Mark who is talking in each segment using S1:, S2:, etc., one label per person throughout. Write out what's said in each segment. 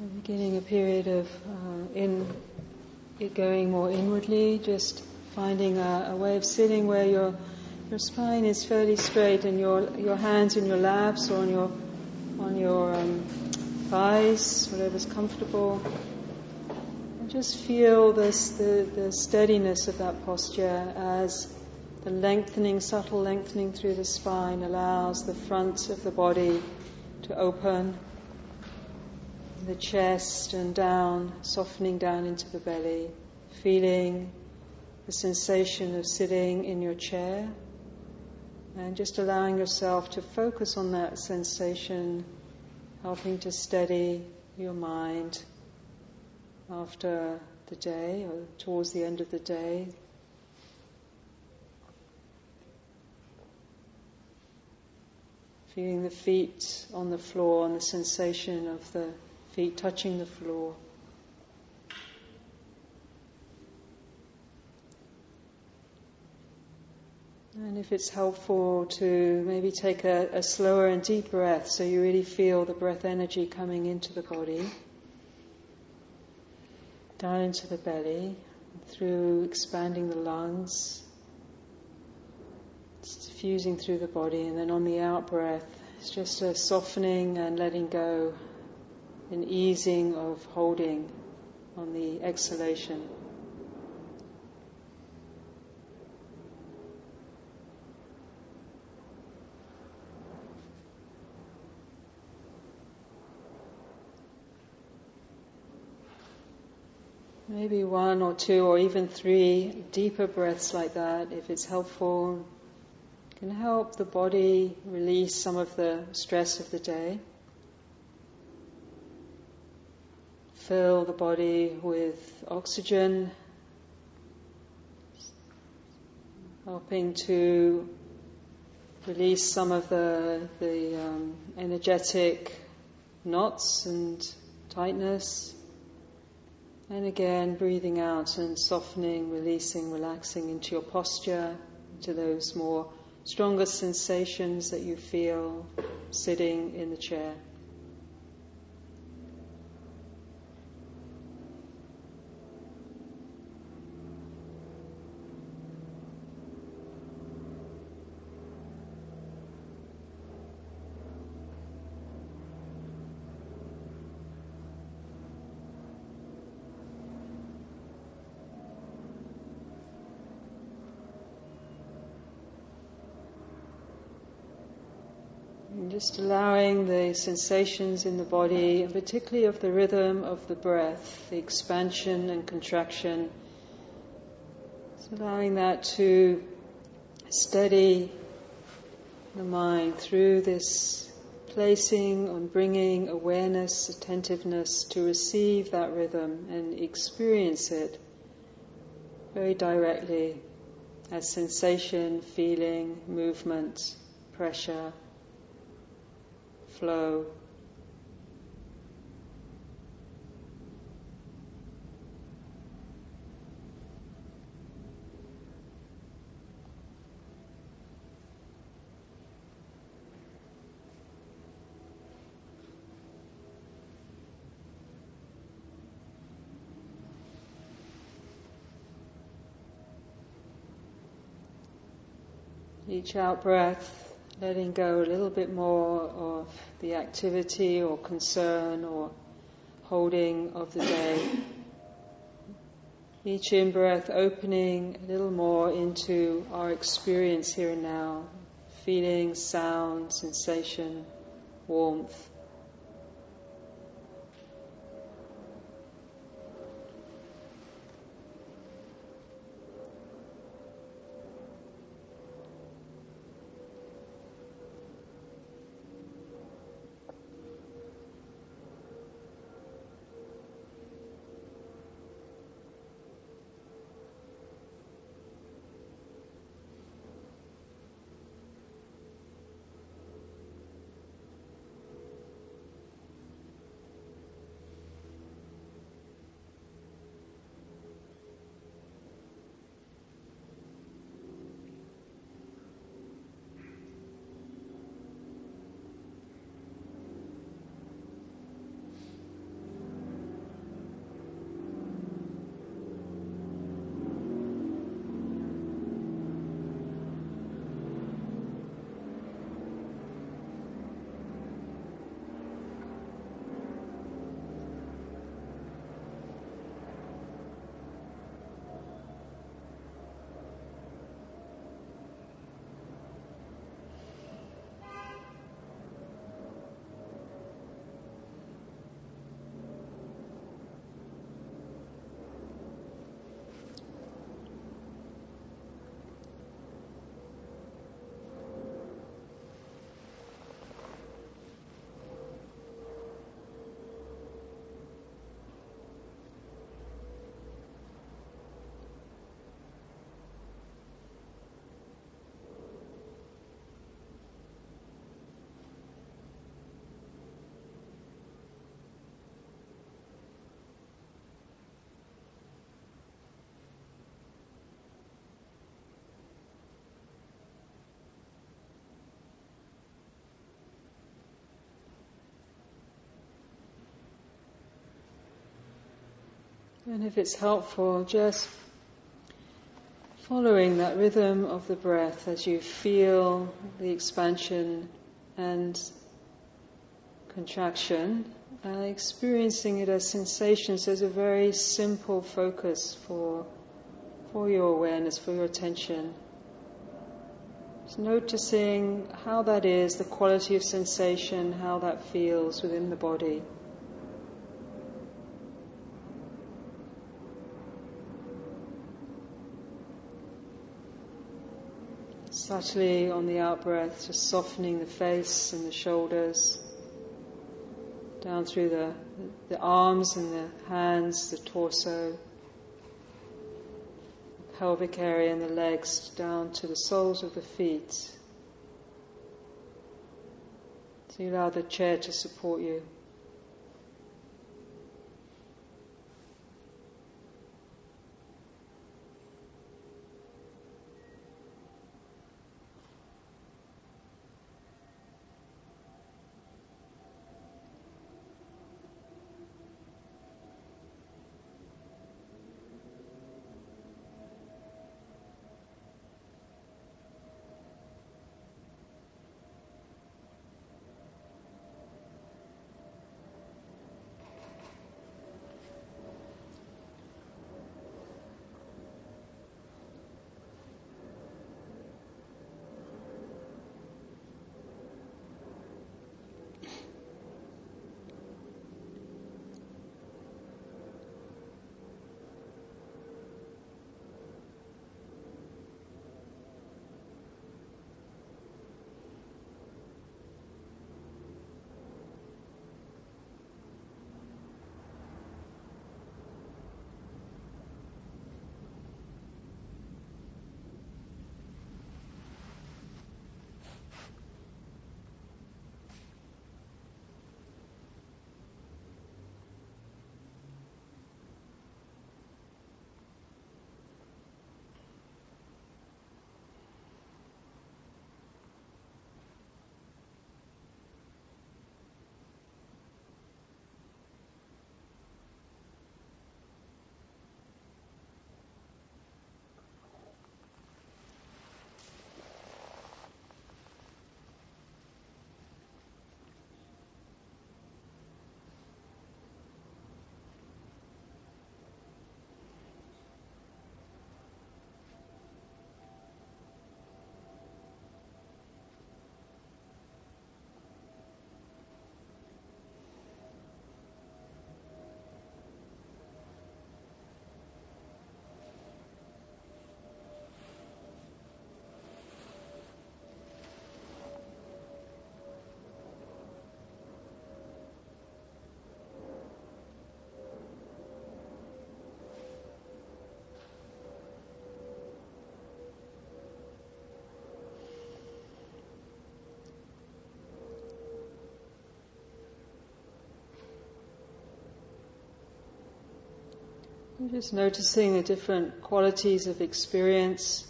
S1: Beginning a period of going more inwardly, just finding a way of sitting where your spine is fairly straight and your hands in your laps or on your thighs, whatever's comfortable. And just feel the steadiness of that posture as the subtle lengthening through the spine allows the front of the body to open, the chest and down, softening down into the belly, feeling the sensation of sitting in your chair and just allowing yourself to focus on that sensation, helping to steady your mind after the day or towards the end of the day. Feeling the feet on the floor and the sensation of the feet touching the floor. And if it's helpful to maybe take a slower and deep breath so you really feel the breath energy coming into the body, down into the belly, through expanding the lungs, it's diffusing through the body, and then on the out breath, it's just a softening and letting go, an easing of holding on the exhalation. Maybe one or two or even three deeper breaths like that, if it's helpful, can help the body release some of the stress of the day. Fill the body with oxygen, helping to release some of the energetic knots and tightness. And again, breathing out and softening, releasing, relaxing into your posture, into those more stronger sensations that you feel sitting in the chair. And just allowing the sensations in the body, and particularly of the rhythm of the breath, the expansion and contraction, just allowing that to steady the mind through this placing and bringing awareness, attentiveness to receive that rhythm and experience it very directly as sensation, feeling, movement, pressure, flow. Each out breath, letting go a little bit more of the activity or concern or holding of the day. Each in-breath opening a little more into our experience here and now, feeling, sound, sensation, warmth. And if it's helpful, just following that rhythm of the breath as you feel the expansion and contraction, experiencing it as sensations as a very simple focus for your awareness, for your attention. Just noticing how that is, the quality of sensation, how that feels within the body. Subtly on the out-breath, just softening the face and the shoulders, down through the arms and the hands, the torso, the pelvic area and the legs, down to the soles of the feet. So you allow the chair to support you. Just noticing the different qualities of experience,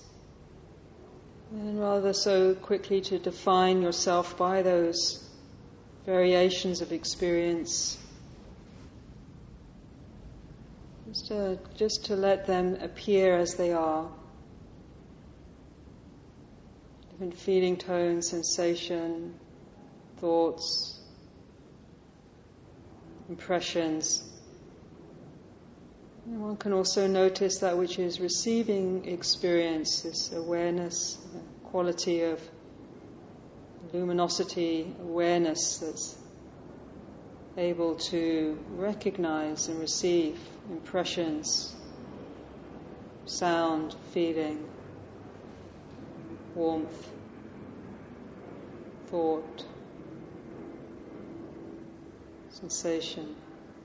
S1: and rather so quickly to define yourself by those variations of experience, just to let them appear as they are. Different feeling tones, sensation, thoughts, impressions. And one can also notice that which is receiving experience, this awareness, the quality of luminosity, awareness that's able to recognize and receive impressions, sound, feeling, warmth, thought, sensation.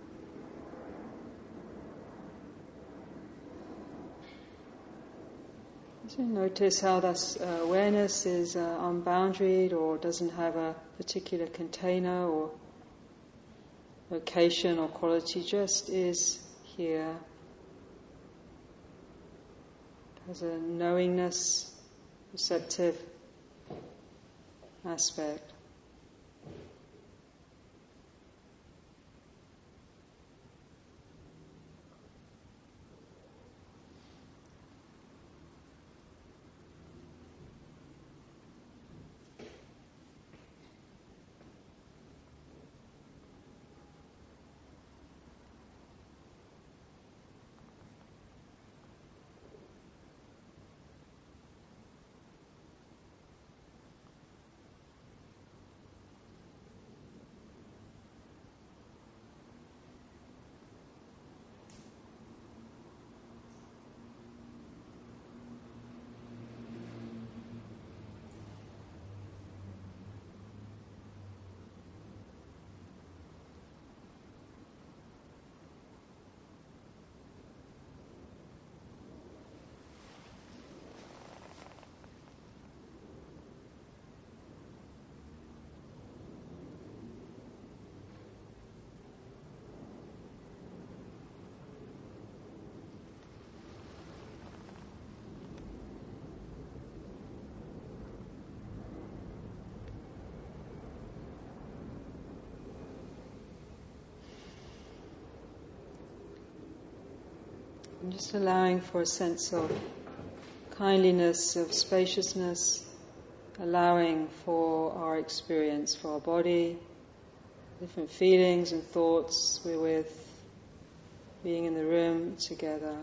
S1: So notice how that awareness is unboundaried or doesn't have a particular container or location or quality, just is here. Has a knowingness, receptive aspect. And just allowing for a sense of kindliness, of spaciousness, allowing for our experience, for our body, different feelings and thoughts we're with, being in the room together.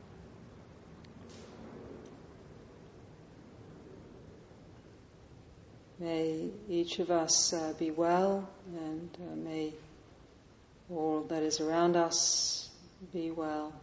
S1: May each of us be well, and may all that is around us be well.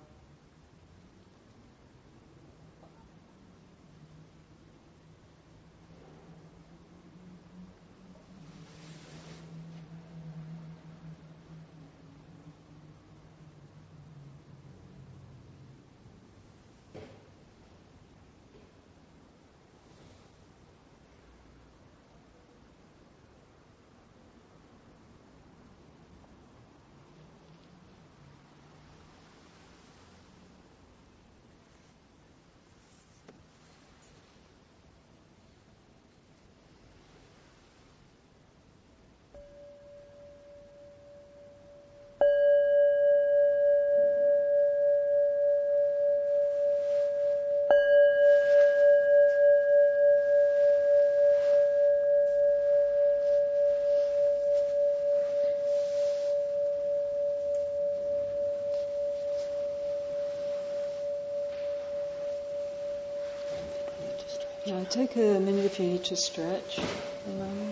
S1: Now take a minute if you need to stretch a moment.